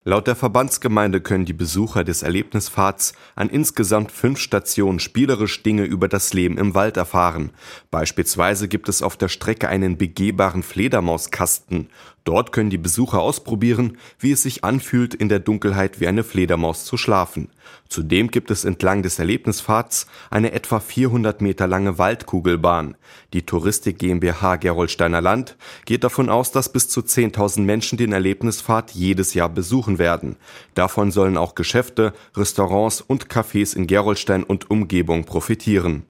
Laut der Verbandsgemeinde können die Besucher des Erlebnispfads an insgesamt 5 Stationen spielerisch Dinge über das Leben im Wald erfahren. Beispielsweise gibt es auf der Strecke einen begehbaren Fledermauskasten. Dort können die Besucher ausprobieren, wie es sich anfühlt, in der Dunkelheit wie eine Fledermaus zu schlafen. Zudem gibt es entlang des Erlebnispfads eine etwa 400 Meter lange Waldkugelbahn. Die Touristik GmbH Gerolsteiner Land geht davon aus, dass bis zu 10.000 Menschen den Erlebnispfad jedes Jahr besuchen werden. Davon sollen auch Geschäfte, Restaurants und Cafés in Gerolstein und Umgebung profitieren.